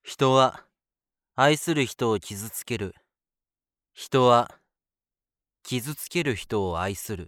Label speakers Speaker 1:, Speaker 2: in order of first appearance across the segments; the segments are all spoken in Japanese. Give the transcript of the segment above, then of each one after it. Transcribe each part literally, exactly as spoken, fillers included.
Speaker 1: 人は愛する人を傷つける。人は傷つける人を愛する。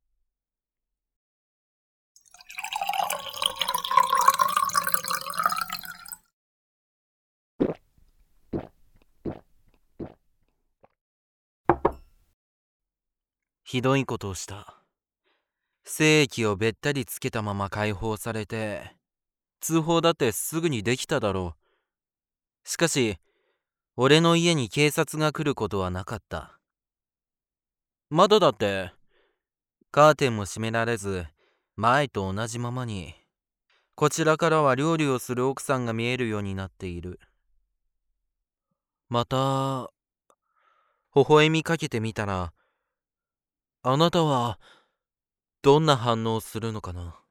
Speaker 1: ひどいことをした。精液をべったりつけたまま解放されて、通報だってすぐにできただろう。しかし、俺の家に警察が来ることはなかった。窓だって、カーテンも閉められず、前と同じままに、こちらからは料理をする奥さんが見えるようになっている。また、微笑みかけてみたら、あなたは、どんな反応をするのかな。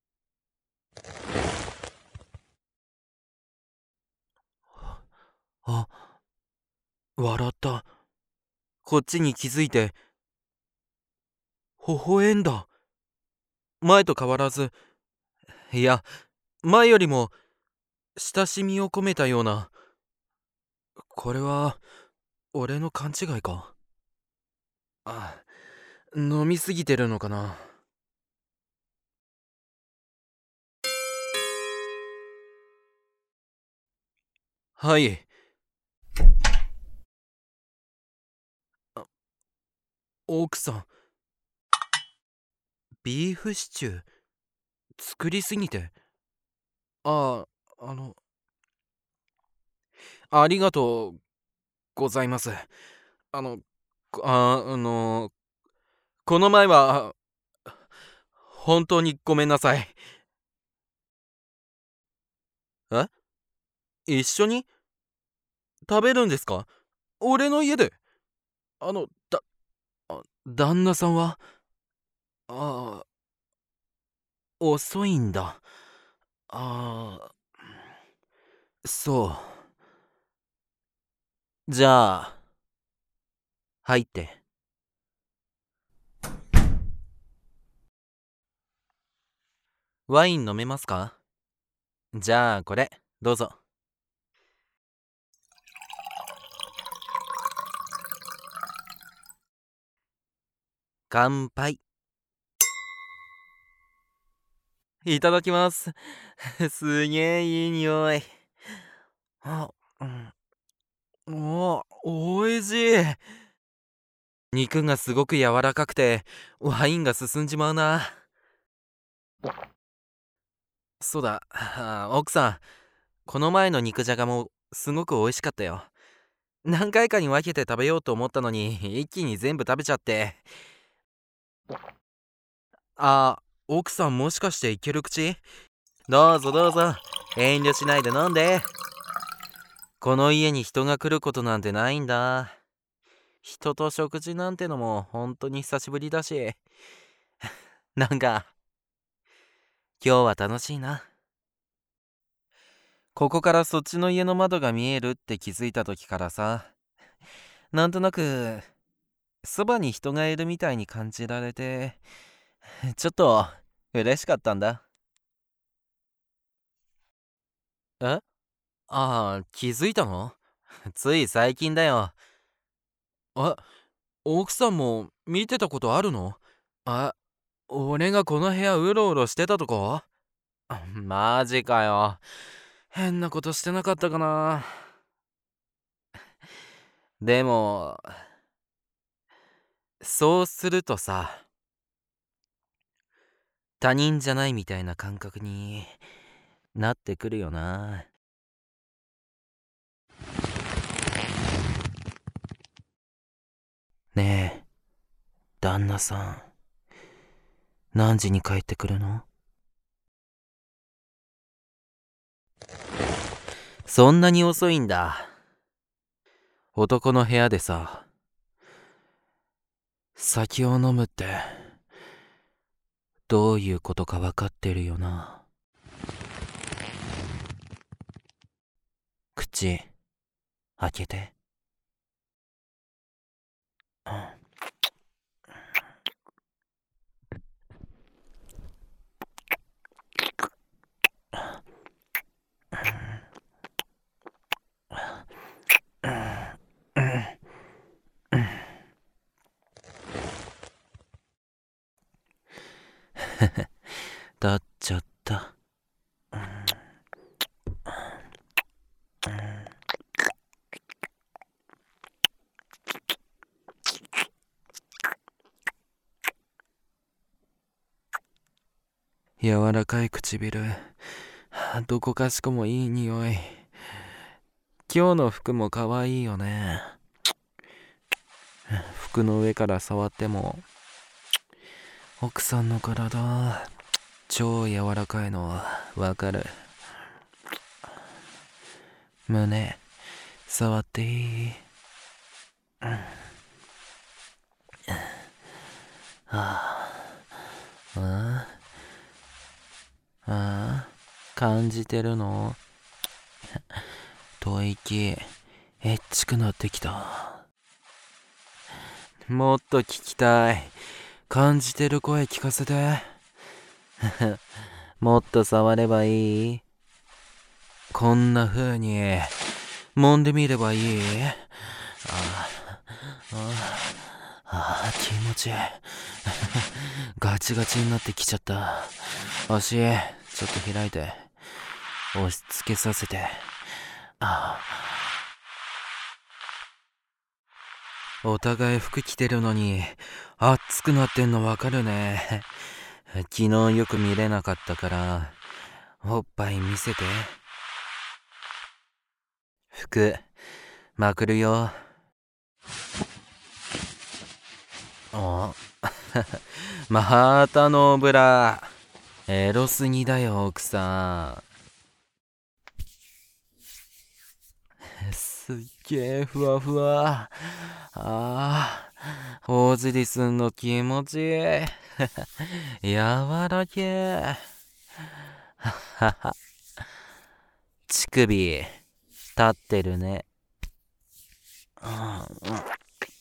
Speaker 1: あ、笑った。こっちに気づいて、微笑んだ。前と変わらず、いや、前よりも、親しみを込めたような。これは、俺の勘違いか。あ、飲みすぎてるのかな。はい。あ、奥さん。ビーフシチュー作りすぎて。ああ、あの、ありがとうございます。あの、こあ、あの、この前は、本当にごめんなさい。え、一緒に食べるんですか？俺の家で。あの、だ、あ旦那さんは、ああ、遅いんだ。ああ、そう。じゃあ、入って。ワイン飲めますか？じゃあ、これ、どうぞ。乾杯。いただきます。すげえいい匂い。あ、うん。お、おいしい。肉がすごく柔らかくて、ワインが進んじまうな。そうだ、あ、奥さん、この前の肉じゃがもすごく美味しかったよ。何回かに分けて食べようと思ったのに、一気に全部食べちゃって。あ、奥さんもしかしていける口？どうぞどうぞ、遠慮しないで飲んで。この家に人が来ることなんてないんだ。人と食事なんてのも本当に久しぶりだし。なんか、今日は楽しいな。ここからそっちの家の窓が見えるって気づいた時からさ、なんとなく、そばに人がいるみたいに感じられて、ちょっと嬉しかったんだ。え、ああ、気づいたの？つい最近だよ。あ、奥さんも見てたことあるの？あ、俺がこの部屋うろうろしてたとこ？マジかよ。変なことしてなかったかな。でも、そうするとさ、他人じゃないみたいな感覚になってくるよな。ねえ、旦那さん、何時に帰ってくるの？そんなに遅いんだ。男の部屋でさ、酒を飲むってどういうことか分かってるよな。口開けて。うん。 立っちゃった。柔らかい唇、どこかしこもいい匂い。今日の服も可愛いよね。服の上から触っても、奥さんの体、超柔らかいのわかる。胸、触っていい？ああ、ああ、ああ、感じてるの？吐息、エッチくなってきた。もっと聞きたい。感じてる声聞かせて。もっと触ればいい？こんな風に揉んでみればいい？ああ、ああ、気持ちいい。ガチガチになってきちゃった。足ちょっと開いて押し付けさせて。ああ、お互い服着てるのに熱くなってんのわかるね。昨日よく見れなかったからおっぱい見せて。服まくるよ。あまたのブラエロすぎだよ奥さん。すっげえふわふわ。ああ、大尻すんの気持ちいい。柔らけえ。はは。乳首立ってるね。うんうん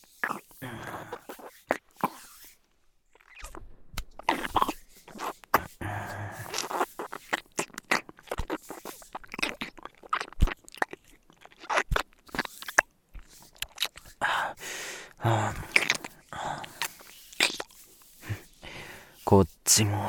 Speaker 1: こっちも。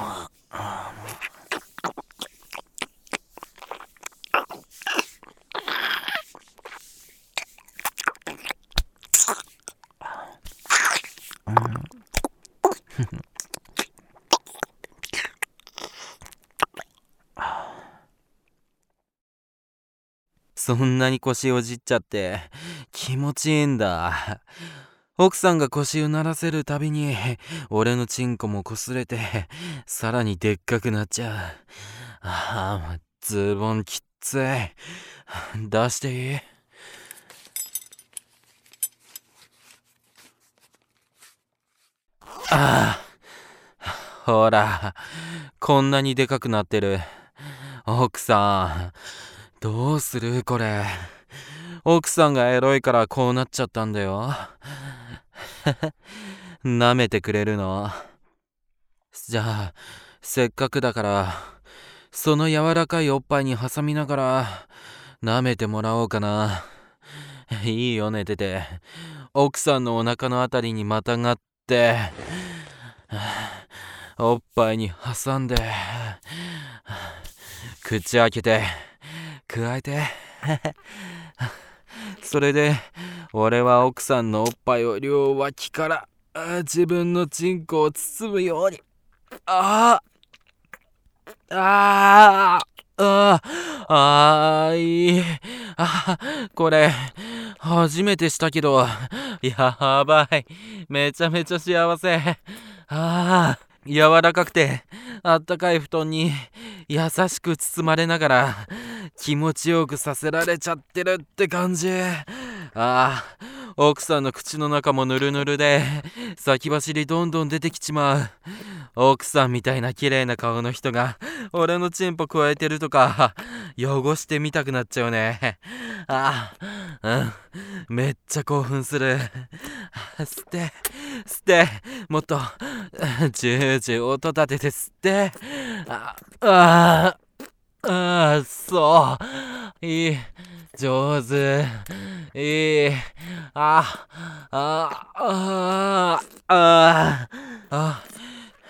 Speaker 1: そんなに腰をじっちゃって気持ちいいんだ。奥さんが腰を鳴らせるたびに俺のチンコも擦れてさらにでっかくなっちゃう。ああ、ズボンきっつい。出していい？ああ、ほら、こんなにでかくなってる。奥さん、どうするこれ。奥さんがエロいからこうなっちゃったんだよ。舐めてくれるの？じゃあ、せっかくだから、その柔らかいおっぱいに挟みながら、舐めてもらおうかな。いいよ、寝てて。奥さんのお腹のあたりにまたがって、おっぱいに挟んで、口開けて、くわえて。それで、俺は奥さんのおっぱいを両脇から自分のチンコを包むように。あああああああいい。あこれ初めてしたけどやばい。めちゃめちゃ幸せ。ああ柔らかくてあったかい布団に優しく包まれながら気持ちよくさせられちゃってるって感じ。ああ、奥さんの口の中もヌルヌルで先走りどんどん出てきちまう。奥さんみたいな綺麗な顔の人が俺のチンポ加えてるとか汚してみたくなっちゃうね。ああ、うん、めっちゃ興奮する。吸って吸ってもっとジュージュー音立てて吸って。あああ、そういい、上手いい。ああああああ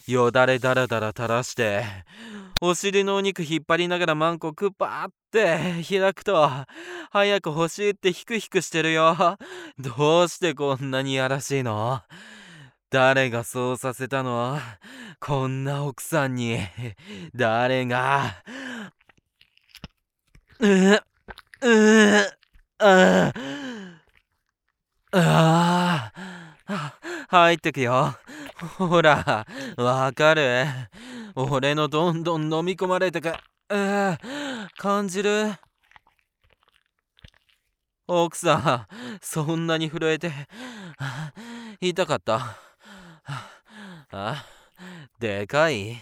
Speaker 1: よだれだらだら垂らして、お尻のお肉引っ張りながらマンコクパーって開くと、早く欲しいってヒクヒクしてるよ。どうしてこんなにやらしいの？誰がそうさせたの？こんな奥さんに。誰が。うううあああ入ってくよ。ほら、わかる？俺のどんどん飲み込まれてく。う感じる？奥さん、そんなに震えて、痛かった。あ、でかい？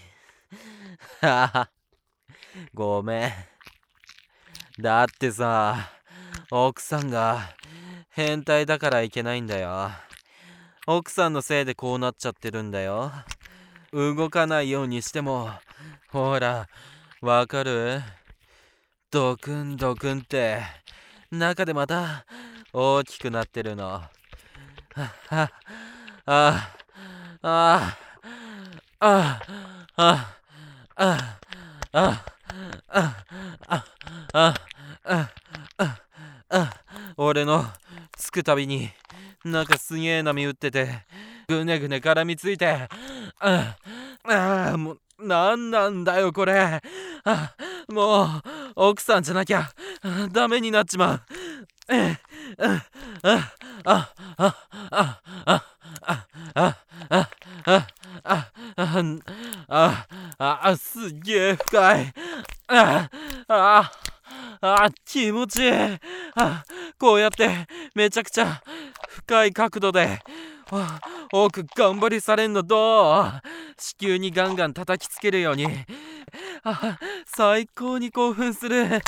Speaker 1: ごめん。だってさ、奥さんが変態だからいけないんだよ。奥さんのせいでこうなっちゃってるんだよ。動かないようにしても、ほら、わかる？ドクンドクンって中でまた大きくなってるの。ああああああああああああああ俺のつくたびになんかすげえ波打ってて、ぐねぐね絡みついて、ああもうなんなんだよこれ。あもう奥さんじゃなきゃダメになっちまう。えああああああああああああああすげえ深い。あああ気持ちいい。あこうやってめちゃくちゃ深い角度で奥頑張りされんのどう？子宮にガンガン叩きつけるように。あ最高に興奮する。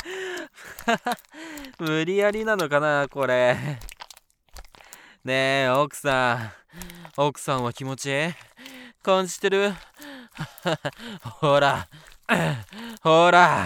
Speaker 1: 無理やりなのかなこれ。ねえ奥さん、奥さんは気持ちいい？感じてる？ほらほら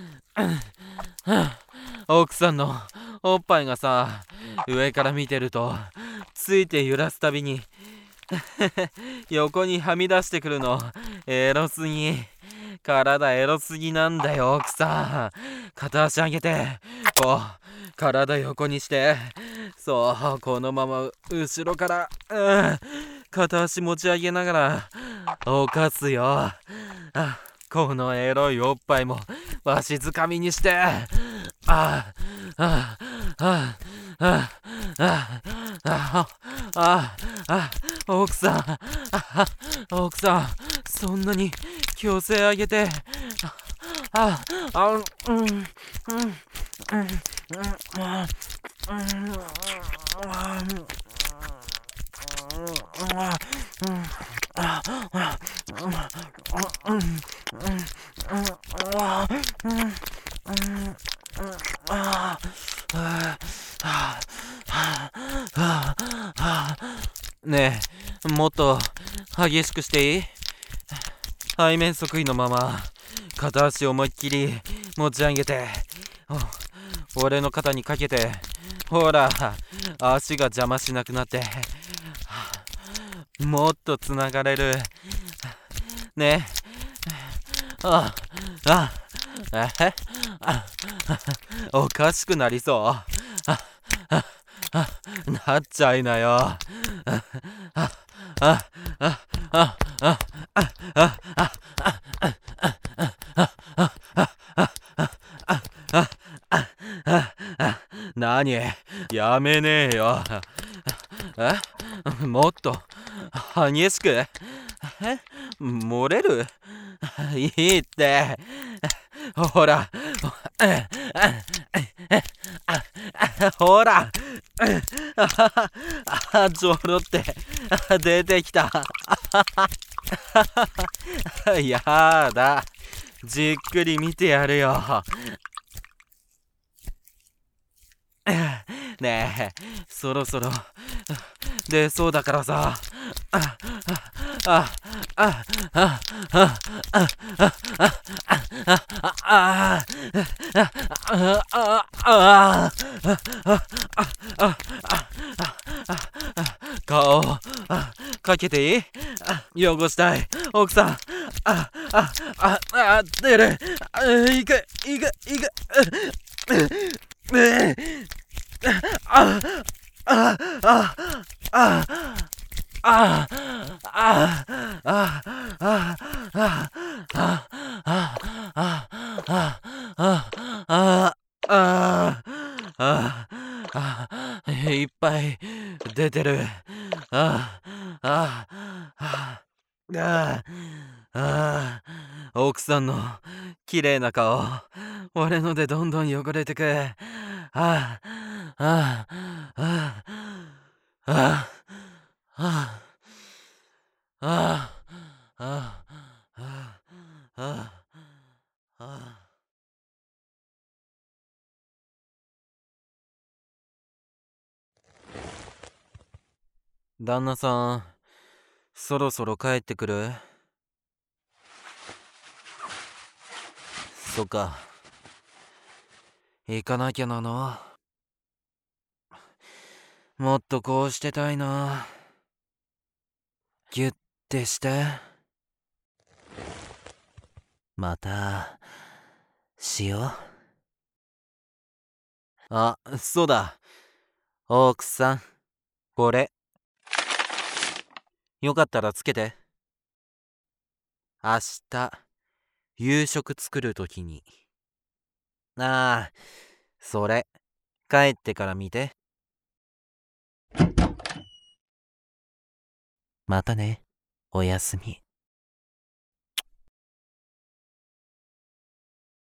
Speaker 1: 奥さんのおっぱいがさ、上から見てるとついて揺らすたびに横にはみ出してくるの。エロすぎ。体エロすぎなんだよ奥さん。片足上げてこう体横にして、そうこのまま後ろから、うん、片足持ち上げながら犯すよ。あこのエロいおっぱいもわしづかみにして、あああああああああ奥さん、あ奥さんそんなに強制上げて、ああうんうんうんうんねえ、もっと激しくしていい？背面即位のまま片足思いっきり持ち上げて、俺の肩にかけて、ほら足が邪魔しなくなって、もっとつながれるね。ああえあおかしくなりそう。あああなっちゃいなよ。あああああああなにやめねえよ。えもっと激しく。え漏れる？いいって。ほらほらあちょろって出てきた。やだ、じっくり見てやるよ。ねえそろそろ出そうだからさ。あああああああ顔かけていい？汚したい。 奥さん、あ、あ、あ、あ、出る。あ、いく、いく、いく。ううあ、あ、あ、あ、あ、あ、あ、あ、あ、あ、あ、あ、あ、あ、あ、あ、あ、あ、いっぱい出てる。あ、あ、あ、あ、あ、奥さんの綺麗な顔、俺のでどんどん汚れてく。あ、あ、あ、あ、あ、あ、あ、あ、あ、あ。旦那さん、そろそろ帰ってくる？そっか。行かなきゃなの。もっとこうしてたいな。ギュッてして。また、しよう。あ、そうだ。奥さん、これ。よかったらつけて。明日、夕食作るときに。ああ、それ、帰ってから見て。またね。おやすみ。